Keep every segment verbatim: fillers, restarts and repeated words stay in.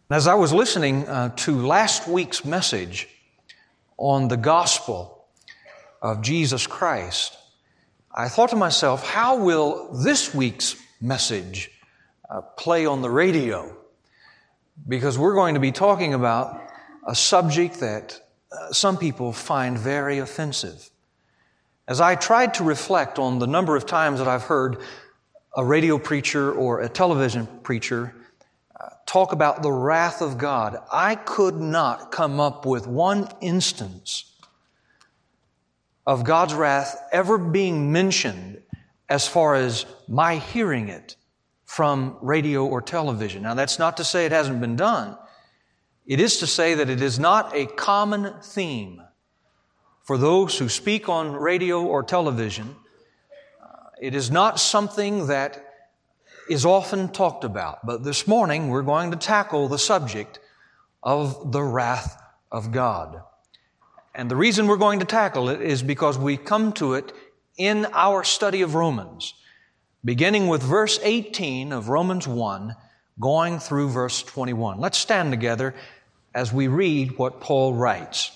As I was listening uh, to last week's message on the gospel of Jesus Christ, I thought to myself, how will this week's message uh, play on the radio? Because we're going to be talking about a subject that uh, some people find very offensive. As I tried to reflect on the number of times that I've heard a radio preacher or a television preacher talk about the wrath of God, I could not come up with one instance of God's wrath ever being mentioned as far as my hearing it from radio or television. Now, that's not to say it hasn't been done. It is to say that it is not a common theme for those who speak on radio or television. Uh, it is not something that is often talked about. But this morning, we're going to tackle the subject of the wrath of God. And the reason we're going to tackle it is because we come to it in our study of Romans, beginning with verse eighteen of Romans one, going through verse twenty-one. Let's stand together as we read what Paul writes.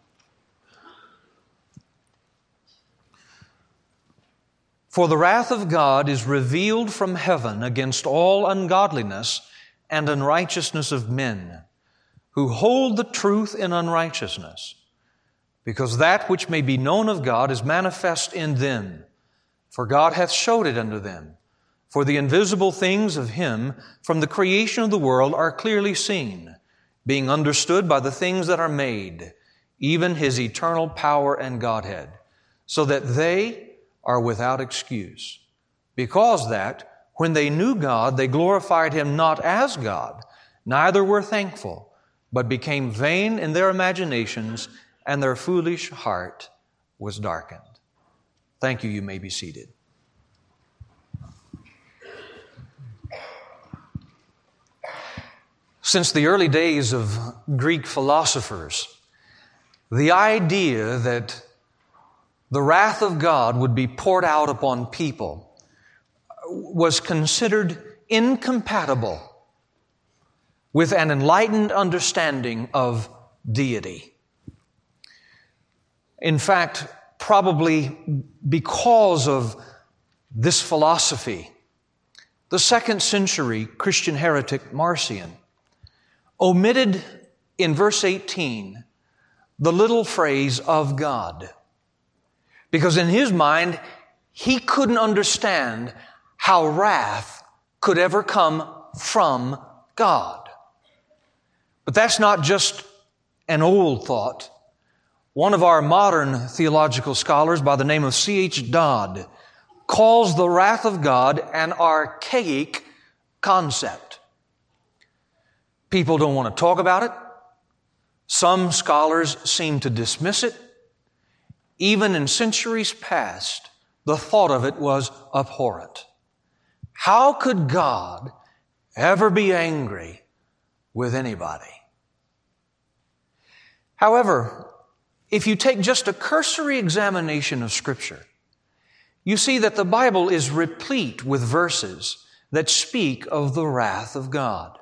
For the wrath of God is revealed from heaven against all ungodliness and unrighteousness of men, who hold the truth in unrighteousness, because that which may be known of God is manifest in them, for God hath showed it unto them. For the invisible things of Him from the creation of the world are clearly seen, being understood by the things that are made, even His eternal power and Godhead, so that they are without excuse. Because that, when they knew God, they glorified Him not as God, neither were thankful, but became vain in their imaginations, and their foolish heart was darkened. Thank you. You may be seated. Since the early days of Greek philosophers, the idea that the wrath of God would be poured out upon people was considered incompatible with an enlightened understanding of deity. In fact, probably because of this philosophy, the second century Christian heretic Marcion omitted in verse eighteen the little phrase of God. Because in his mind, he couldn't understand how wrath could ever come from God. But that's not just an old thought. One of our modern theological scholars by the name of C H Dodd calls the wrath of God an archaic concept. People don't want to talk about it. Some scholars seem to dismiss it. Even in centuries past, the thought of it was abhorrent. How could God ever be angry with anybody? However, if you take just a cursory examination of Scripture, you see that the Bible is replete with verses that speak of the wrath of God.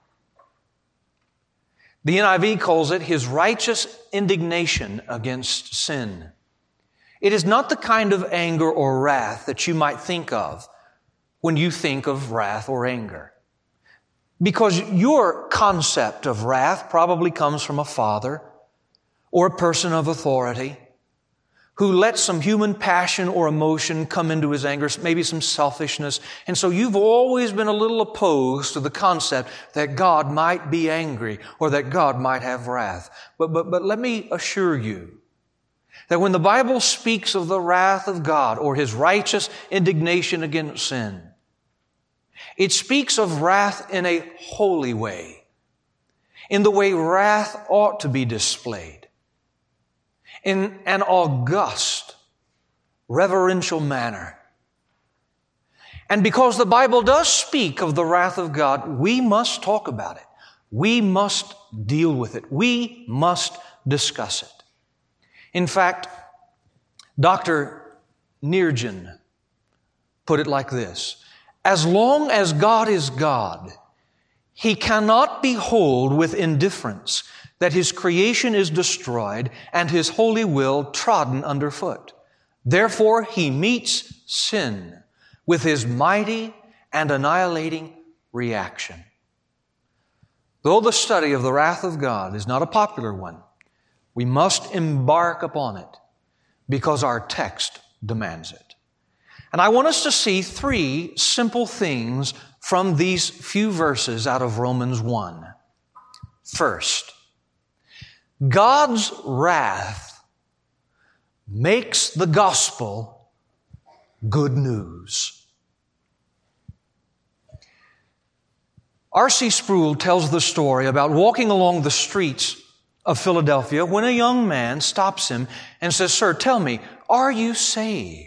The N I V calls it His righteous indignation against sin. It is not the kind of anger or wrath that you might think of when you think of wrath or anger. Because your concept of wrath probably comes from a father or a person of authority who lets some human passion or emotion come into his anger, maybe some selfishness. And so you've always been a little opposed to the concept that God might be angry or that God might have wrath. But, but, but let me assure you that when the Bible speaks of the wrath of God or His righteous indignation against sin, it speaks of wrath in a holy way, in the way wrath ought to be displayed, in an august, reverential manner. And because the Bible does speak of the wrath of God, we must talk about it. We must deal with it. We must discuss it. In fact, Doctor Nirjan put it like this: as long as God is God, He cannot behold with indifference that His creation is destroyed and His holy will trodden underfoot. Therefore, He meets sin with His mighty and annihilating reaction. Though the study of the wrath of God is not a popular one, we must embark upon it because our text demands it. And I want us to see three simple things from these few verses out of Romans one. First, God's wrath makes the gospel good news. R C Sproul tells the story about walking along the streets of Philadelphia when a young man stops him and says, "Sir, tell me, are you saved?"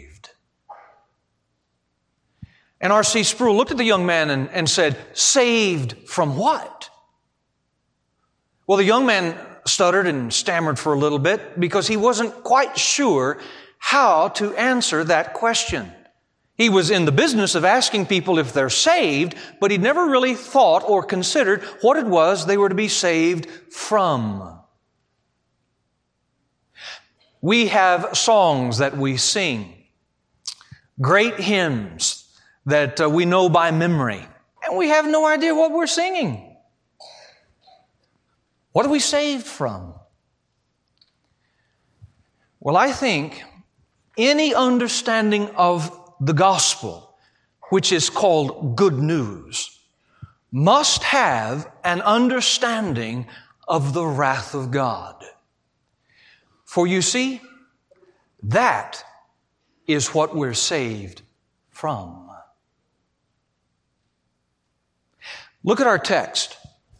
And R C Sproul looked at the young man and, and said, "Saved from what?" Well, the young man stuttered and stammered for a little bit because he wasn't quite sure how to answer that question. He was in the business of asking people if they're saved, but he'd never really thought or considered what it was they were to be saved from. We have songs that we sing, great hymns that uh, we know by memory, and we have no idea what we're singing. What are we saved from? Well, I think any understanding of the gospel, which is called good news, must have an understanding of the wrath of God. For you see, that is what we're saved from. Look at our text.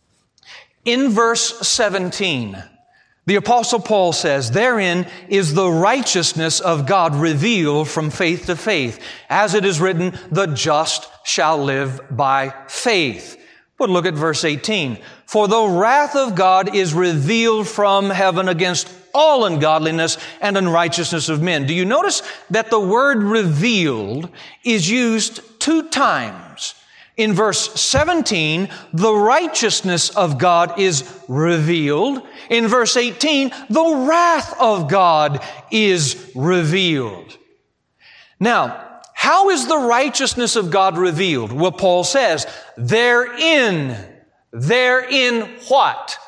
In verse seventeen, the Apostle Paul says, "Therein is the righteousness of God revealed from faith to faith. As it is written, the just shall live by faith." But look at verse eighteen. "For the wrath of God is revealed from heaven against all ungodliness and unrighteousness of men." Do you notice that the word revealed is used two times? In verse seventeen, the righteousness of God is revealed. In verse eighteen, the wrath of God is revealed. Now, how is the righteousness of God revealed? Well, Paul says, therein, therein what?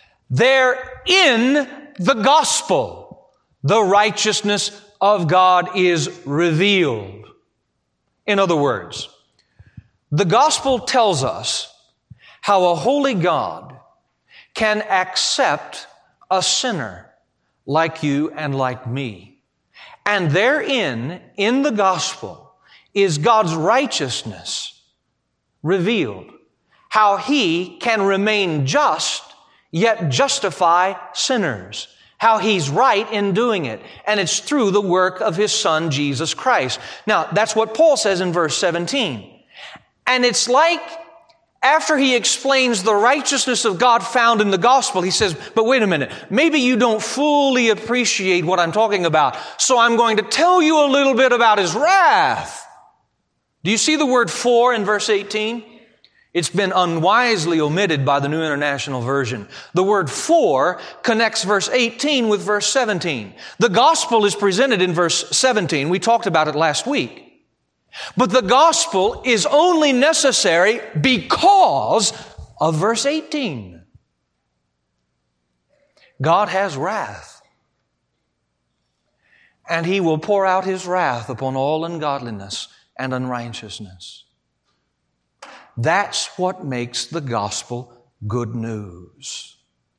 Therein the gospel, the righteousness of God is revealed. In other words, the gospel tells us how a holy God can accept a sinner like you and like me. And therein, in the gospel, is God's righteousness revealed. How He can remain just, yet justify sinners. How He's right in doing it. And it's through the work of His Son, Jesus Christ. Now, that's what Paul says in verse seventeen. And it's like after he explains the righteousness of God found in the gospel, he says, but wait a minute, maybe you don't fully appreciate what I'm talking about, so I'm going to tell you a little bit about His wrath. Do you see the word "for" in verse eighteen? It's been unwisely omitted by the New International Version. The word "for" connects verse eighteen with verse seventeen. The gospel is presented in verse seventeen. We talked about it last week. But the gospel is only necessary because of verse eighteen. God has wrath, and He will pour out His wrath upon all ungodliness and unrighteousness. That's what makes the gospel good news.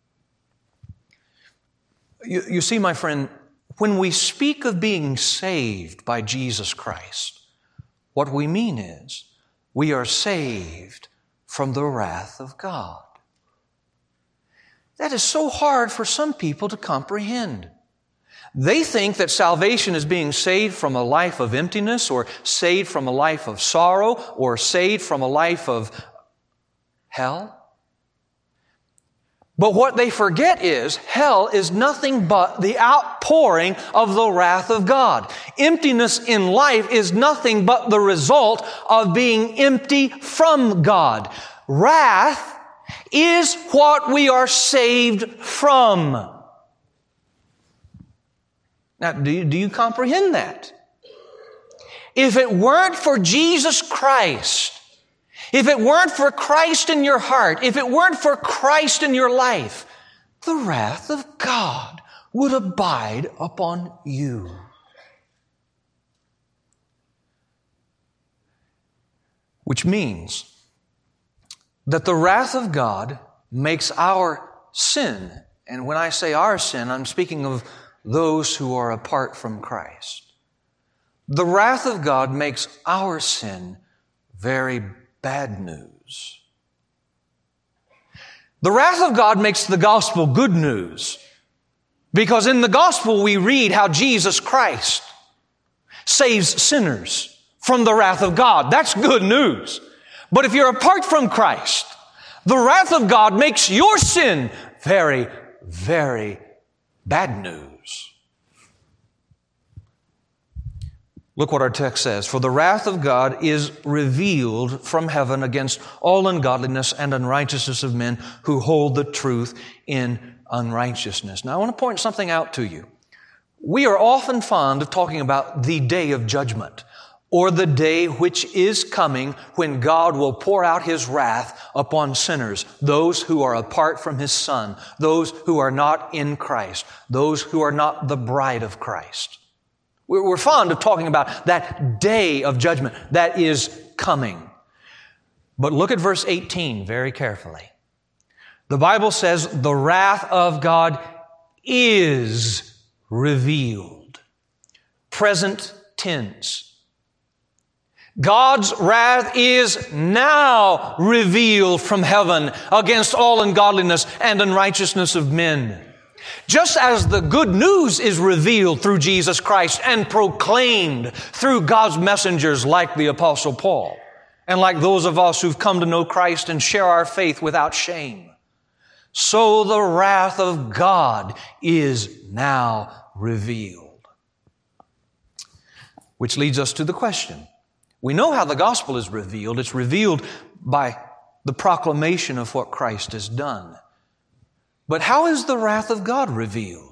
You, you see, my friend, when we speak of being saved by Jesus Christ, what we mean is we are saved from the wrath of God. That is so hard for some people to comprehend. They think that salvation is being saved from a life of emptiness, or saved from a life of sorrow, or saved from a life of hell. But what they forget is hell is nothing but the outpouring of the wrath of God. Emptiness in life is nothing but the result of being empty from God. Wrath is what we are saved from. Now, do you, do you comprehend that? If it weren't for Jesus Christ, if it weren't for Christ in your heart, if it weren't for Christ in your life, the wrath of God would abide upon you. Which means that the wrath of God makes our sin, and when I say our sin, I'm speaking of those who are apart from Christ. The wrath of God makes our sin very bad news. The wrath of God makes the gospel good news, because in the gospel we read how Jesus Christ saves sinners from the wrath of God. That's good news. But if you're apart from Christ, the wrath of God makes your sin very, very bad news. Look what our text says. For the wrath of God is revealed from heaven against all ungodliness and unrighteousness of men who hold the truth in unrighteousness. Now I want to point something out to you. We are often fond of talking about the day of judgment, or the day which is coming when God will pour out His wrath upon sinners, those who are apart from His Son, those who are not in Christ, those who are not the bride of Christ. We're fond of talking about that day of judgment that is coming. But look at verse eighteen very carefully. The Bible says the wrath of God is revealed. Present tense. God's wrath is now revealed from heaven against all ungodliness and unrighteousness of men. Just as the good news is revealed through Jesus Christ and proclaimed through God's messengers like the Apostle Paul, and like those of us who've come to know Christ and share our faith without shame, so the wrath of God is now revealed. Which leads us to the question. We know how the gospel is revealed. It's revealed by the proclamation of what Christ has done. But how is the wrath of God revealed?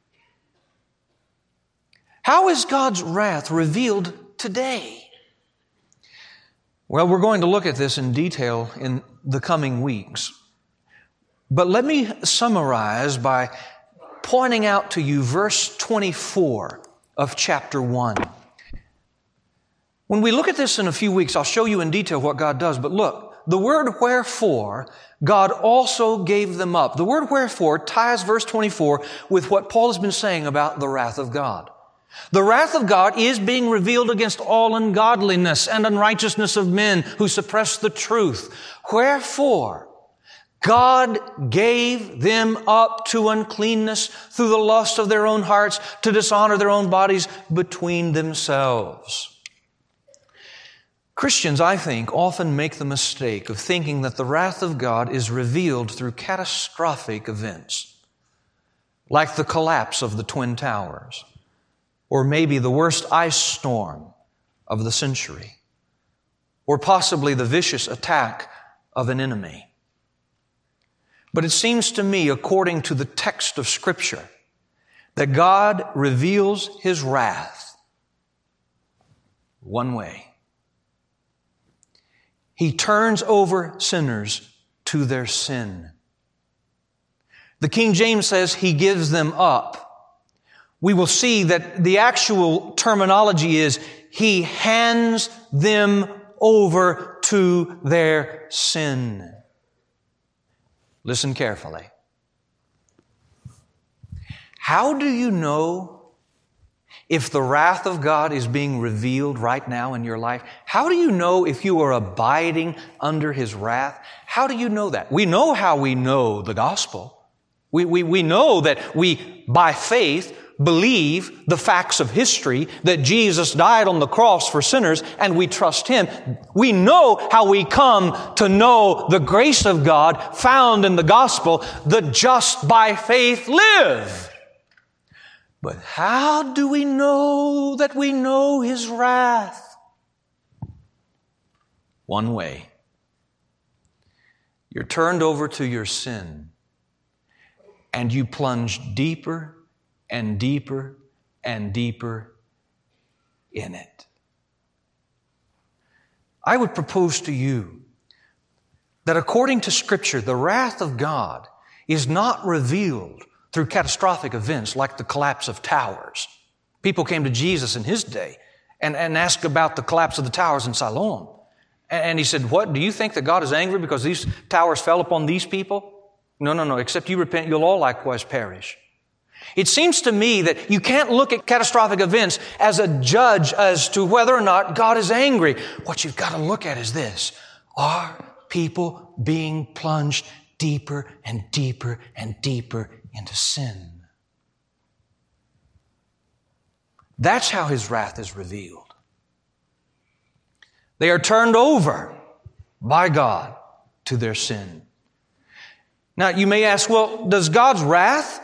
How is God's wrath revealed today? Well, we're going to look at this in detail in the coming weeks. But let me summarize by pointing out to you verse twenty-four of chapter one. When we look at this in a few weeks, I'll show you in detail what God does. But look, the word wherefore, God also gave them up. The word wherefore ties verse twenty-four with what Paul has been saying about the wrath of God. The wrath of God is being revealed against all ungodliness and unrighteousness of men who suppress the truth. Wherefore, God gave them up to uncleanness through the lust of their own hearts to dishonor their own bodies between themselves. Christians, I think, often make the mistake of thinking that the wrath of God is revealed through catastrophic events, like the collapse of the Twin Towers, or maybe the worst ice storm of the century, or possibly the vicious attack of an enemy. But it seems to me, according to the text of Scripture, that God reveals His wrath one way. He turns over sinners to their sin. The King James says He gives them up. We will see that the actual terminology is He hands them over to their sin. Listen carefully. How do you know if the wrath of God is being revealed right now in your life? How do you know if you are abiding under His wrath? How do you know that? We know how we know the gospel. We, we, we know that we, by faith, believe the facts of history, that Jesus died on the cross for sinners, and we trust Him. We know how we come to know the grace of God found in the gospel. The just by faith live. But how do we know that we know His wrath? One way. You're turned over to your sin, and you plunge deeper and deeper and deeper in it. I would propose to you that according to Scripture, the wrath of God is not revealed through catastrophic events like the collapse of towers. People came to Jesus in His day and, and asked about the collapse of the towers in Siloam. And He said, what, do you think that God is angry because these towers fell upon these people? No, no, no, except you repent, you'll all likewise perish. It seems to me that you can't look at catastrophic events as a judge as to whether or not God is angry. What you've got to look at is this. Are people being plunged deeper and deeper and deeper into sin? That's how His wrath is revealed. They are turned over by God to their sin. Now, you may ask, well, does God's wrath,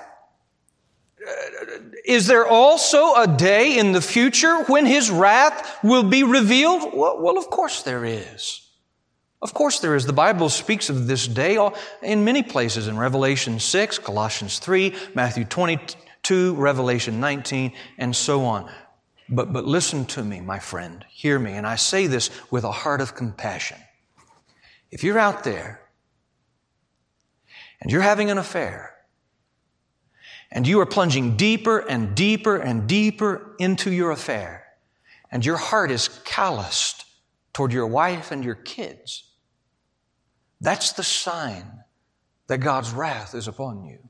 is there also a day in the future when His wrath will be revealed? Well, well, of course there is. Of course there is. The Bible speaks of this day in many places, in Revelation six, Colossians three, Matthew twenty-two, Revelation nineteen, and so on. But, but listen to me, my friend. Hear me. And I say this with a heart of compassion. If you're out there and you're having an affair and you are plunging deeper and deeper and deeper into your affair and your heart is calloused toward your wife and your kids, that's the sign that God's wrath is upon you.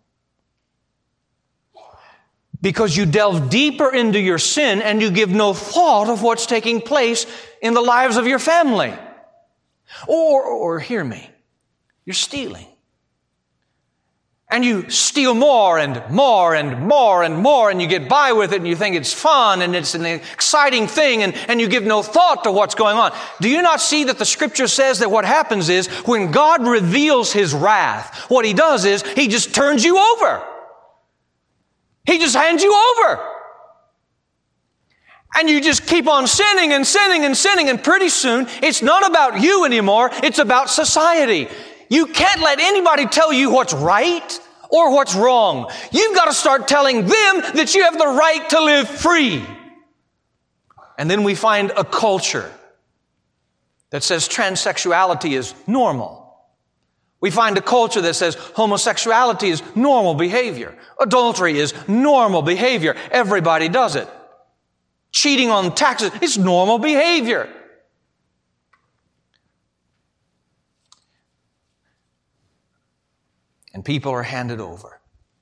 Because you delve deeper into your sin and you give no thought of what's taking place in the lives of your family. Or, or hear me, you're stealing. And you steal more and more and more and more and you get by with it and you think it's fun and it's an exciting thing and, and you give no thought to what's going on. Do you not see that the Scripture says that what happens is when God reveals His wrath, what He does is He just turns you over. He just hands you over. And you just keep on sinning and sinning and sinning, and pretty soon it's not about you anymore, it's about society. You can't let anybody tell you what's right or what's wrong. You've got to start telling them that you have the right to live free. And then we find a culture that says transsexuality is normal. We find a culture that says homosexuality is normal behavior. Adultery is normal behavior. Everybody does it. Cheating on taxes is normal behavior. And people are handed over.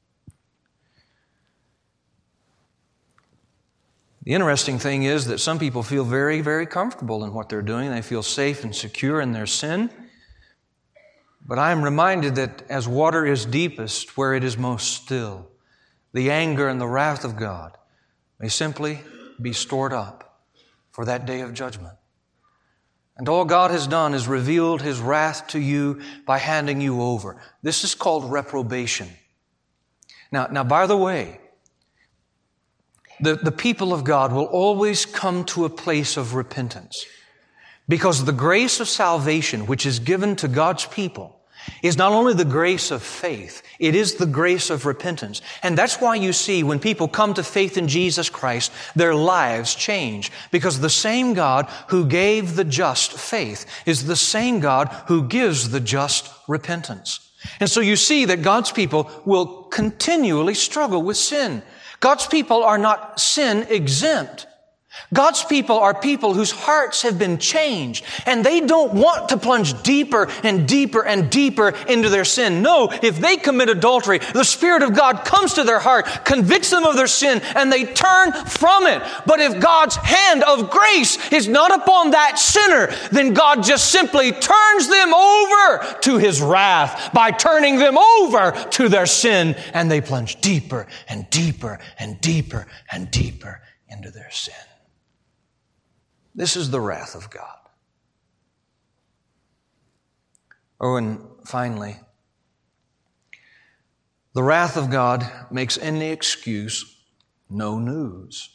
The interesting thing is that some people feel very, very comfortable in what they're doing. They feel safe and secure in their sin. But I am reminded that as water is deepest where it is most still, the anger and the wrath of God may simply be stored up for that day of judgment. And all God has done is revealed His wrath to you by handing you over. This is called reprobation. Now, now by the way, the, the people of God will always come to a place of repentance. Because the grace of salvation, which is given to God's people, is not only the grace of faith, it is the grace of repentance. And that's why you see when people come to faith in Jesus Christ, their lives change. Because the same God who gave the just faith is the same God who gives the just repentance. And so you see that God's people will continually struggle with sin. God's people are not sin exempt. God's people are people whose hearts have been changed, and they don't want to plunge deeper and deeper and deeper into their sin. No, if they commit adultery, the Spirit of God comes to their heart, convicts them of their sin, and they turn from it. But if God's hand of grace is not upon that sinner, then God just simply turns them over to His wrath by turning them over to their sin, and they plunge deeper and deeper and deeper and deeper into their sin. This is the wrath of God. Oh, and finally, the wrath of God makes any excuse no news.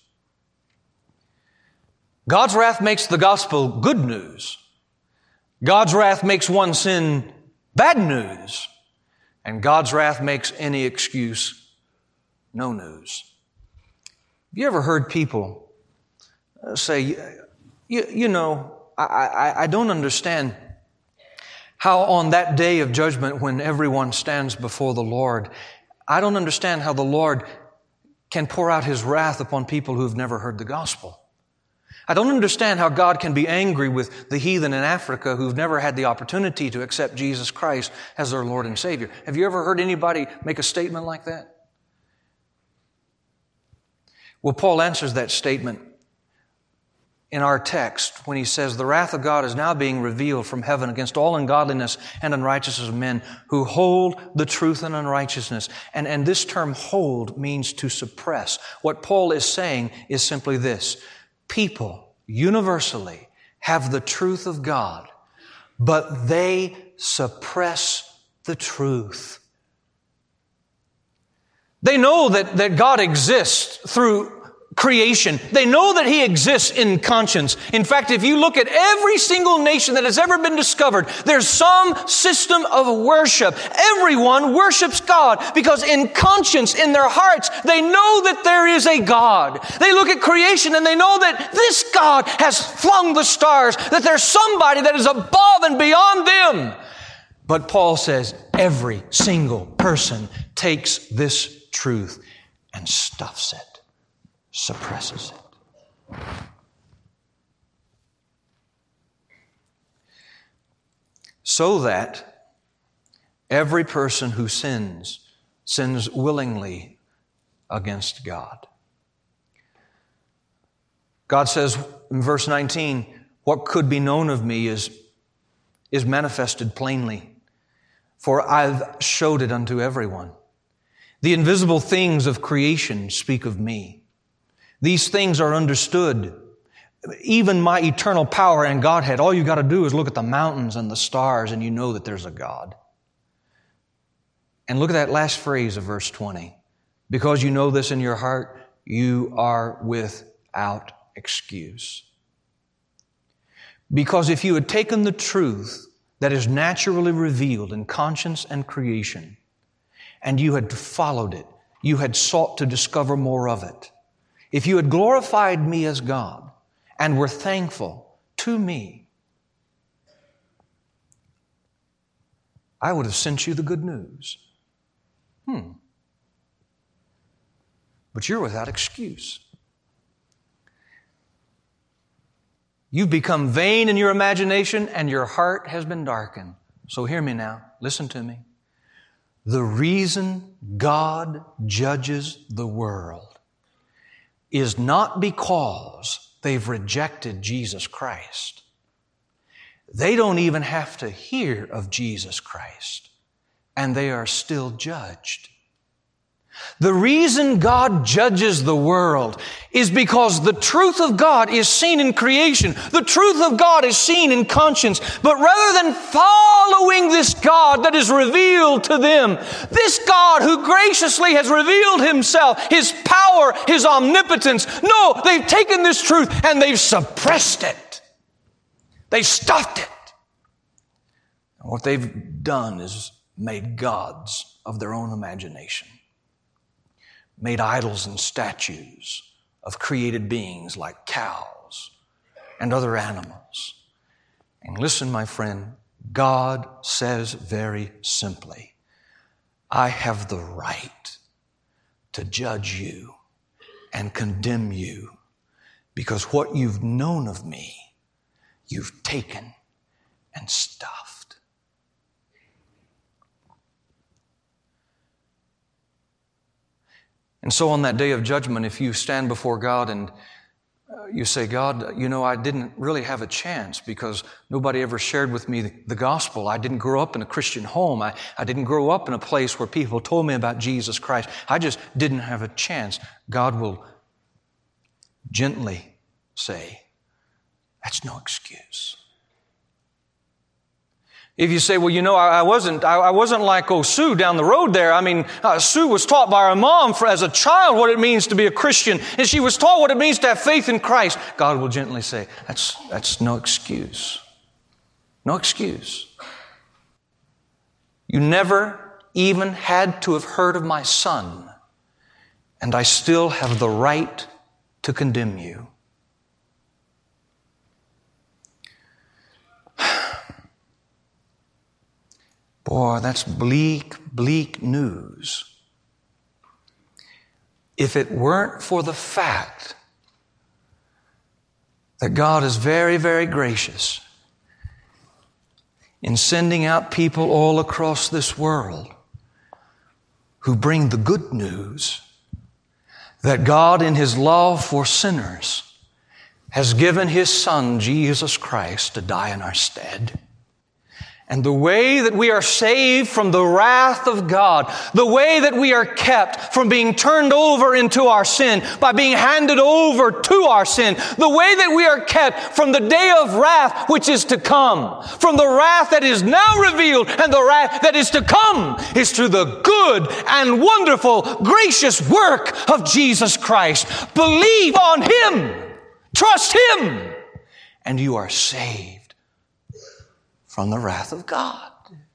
God's wrath makes the gospel good news. God's wrath makes one sin bad news. And God's wrath makes any excuse no news. Have you ever heard people say, you, you know, I, I, I don't understand how on that day of judgment when everyone stands before the Lord, I don't understand how the Lord can pour out His wrath upon people who have never heard the gospel. I don't understand how God can be angry with the heathen in Africa who've never had the opportunity to accept Jesus Christ as their Lord and Savior. Have you ever heard anybody make a statement like that? Well, Paul answers that statement in our text when he says, the wrath of God is now being revealed from heaven against all ungodliness and unrighteousness of men who hold the truth in unrighteousness. And, and this term hold means to suppress. What Paul is saying is simply this. People universally have the truth of God, but they suppress the truth. They know that, that God exists through creation. They know that He exists in conscience. In fact, if you look at every single nation that has ever been discovered, there's some system of worship. Everyone worships God because in conscience, in their hearts, they know that there is a God. They look at creation and they know that this God has flung the stars, that there's somebody that is above and beyond them. But Paul says every single person takes this truth and stuffs it. Suppresses it. So that every person who sins, sins willingly against God. God says in verse nineteen, what could be known of me is, is manifested plainly, for I've showed it unto everyone. The invisible things of creation speak of me. These things are understood. Even my eternal power and Godhead, all you got to do is look at the mountains and the stars and you know that there's a God. And look at that last phrase of verse twenty. Because you know this in your heart, you are without excuse. Because if you had taken the truth that is naturally revealed in conscience and creation, and you had followed it, you had sought to discover more of it, if you had glorified me as God and were thankful to me, I would have sent you the good news. Hmm. But you're without excuse. You've become vain in your imagination and your heart has been darkened. So hear me now. Listen to me. The reason God judges the world is not because they've rejected Jesus Christ. They don't even have to hear of Jesus Christ, and they are still judged. The reason God judges the world is because the truth of God is seen in creation. The truth of God is seen in conscience. But rather than following this God that is revealed to them, this God who graciously has revealed Himself, His power, His omnipotence, no, they've taken this truth and they've suppressed it. They've stuffed it. And what they've done is made gods of their own imagination. Made idols and statues of created beings like cows and other animals. And listen, my friend, God says very simply, I have the right to judge you and condemn you because what you've known of me, you've taken and stuffed. And so on that day of judgment, if you stand before God and you say, God, you know, I didn't really have a chance because nobody ever shared with me the, the gospel. I didn't grow up in a Christian home. I, I didn't grow up in a place where people told me about Jesus Christ. I just didn't have a chance. God will gently say, that's no excuse. If you say, well, you know, I, I wasn't, I, I wasn't like, oh, Sue down the road there. I mean, uh, Sue was taught by her mom for, as a child what it means to be a Christian, and she was taught what it means to have faith in Christ. God will gently say, that's, that's no excuse. No excuse. You never even had to have heard of my Son, and I still have the right to condemn you. Boy, that's bleak, bleak news. If it weren't for the fact that God is very, very gracious in sending out people all across this world who bring the good news that God, in His love for sinners, has given His Son, Jesus Christ, to die in our stead. And the way that we are saved from the wrath of God, the way that we are kept from being turned over into our sin by being handed over to our sin, the way that we are kept from the day of wrath which is to come, from the wrath that is now revealed and the wrath that is to come, is through the good and wonderful, gracious work of Jesus Christ. Believe on Him. Trust Him. And you are saved from the wrath of God.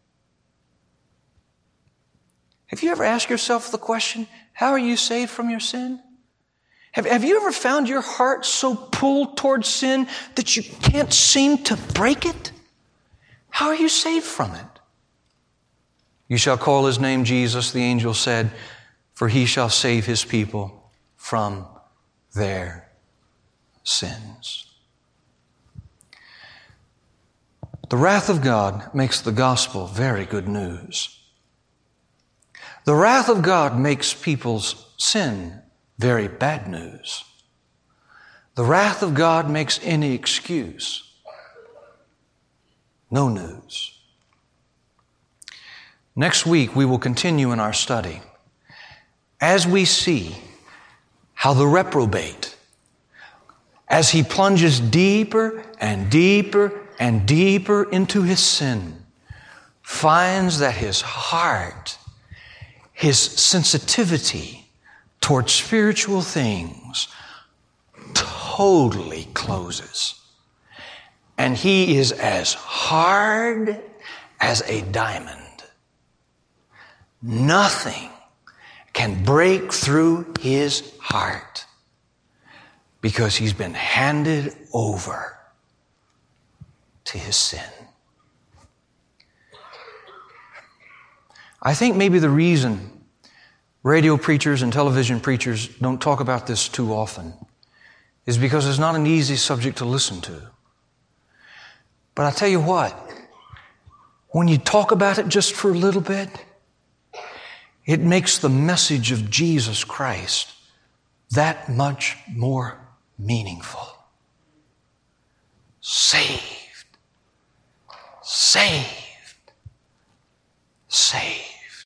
Have you ever asked yourself the question, how are you saved from your sin? Have, have you ever found your heart so pulled towards sin that you can't seem to break it? How are you saved from it? You shall call His name Jesus, the angel said, for He shall save His people from their sins. The wrath of God makes the gospel very good news. The wrath of God makes people's sin very bad news. The wrath of God makes any excuse no news. Next week, we will continue in our study as we see how the reprobate, as he plunges deeper and deeper and deeper into his sin, finds that his heart, his sensitivity towards spiritual things totally closes. And he is as hard as a diamond. Nothing can break through his heart because he's been handed over to his sin. I think maybe the reason radio preachers and television preachers don't talk about this too often is because it's not an easy subject to listen to. But I tell you what, when you talk about it just for a little bit, it makes the message of Jesus Christ that much more meaningful. Saved. Saved.